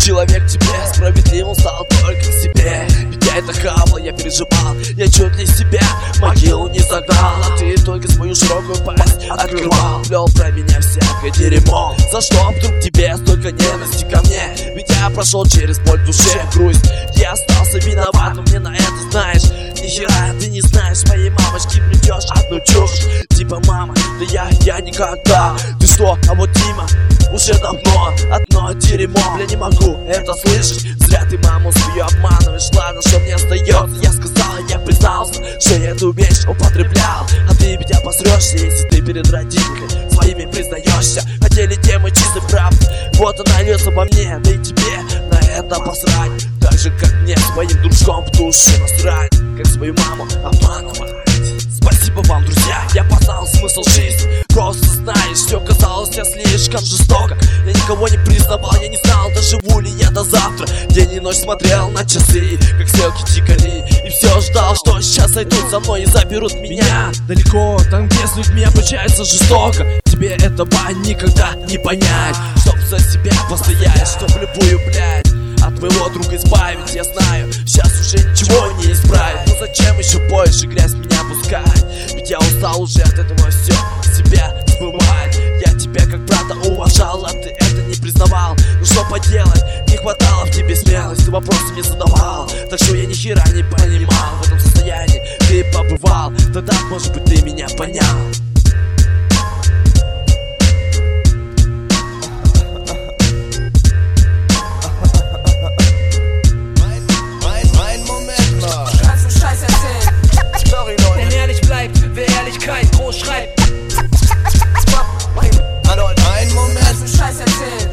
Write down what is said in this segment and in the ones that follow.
человек тебе справедливым стал только к себе. Ведь я это хамло, я переживал, я чуть ли себя могилу не загнал, а ты только свою широкую пасть открывал, плел про меня всякое дерьмо. За что вдруг тебе столько ненависти ко мне? Ведь я прошел через боль в душе, грусть, я остался виноватым, мне на это знаешь. Нихера ты не знаешь, моей мамочке плетешь одну чушь. Типа мама, да я никогда. Ты что, а вот Дима уже давно одно дерьмо. Бля, не могу это слышать, зря ты маму свою обманываешь. Ладно, что мне остается, я сказал, я признался, что я эту вещь употреблял. А ты ведь обосрешься, если ты перед родителями своими признаешься. Хотели темы чистой правды, вот она льется во мне, да и тебе на это посрать. Так же, как мне своим дружком в душу насрать, как свою маму обманывать. Спасибо вам, друзья, я познал смысл жизни. Просто знаешь, все казалось мне слишком жестоко. Я никого не признавал, я не знал, доживу ли я до завтра. День и ночь смотрел на часы, как стрелки тикали, и все ждал, что сейчас зайдут за мной и заберут меня далеко, там, где с людьми обучаются жестоко. Тебе этого никогда не понять, чтоб за себя постоять, чтоб любую, блядь, от твоего друга избавить. Я знаю, сейчас уже ничего не исправить, но зачем еще больше грязь в меня пускать? Ведь я устал уже от этого все себя смывать. Я тебя как брата уважал, а ты это не признавал. Ну что поделать, не хватало в тебе смелости, ты вопросы не задавал. Так что я ни хера не понимал, в этом состоянии ты побывал. Тогда, может быть, ты меня понял. Wer Ehrlichkeit groß schreibt. Ein Moment. Kannst du Scheiß erzählen.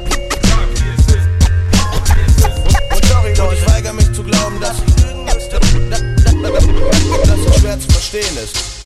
Und ich weigere mich zu glauben, dass es schwer zu verstehen ist.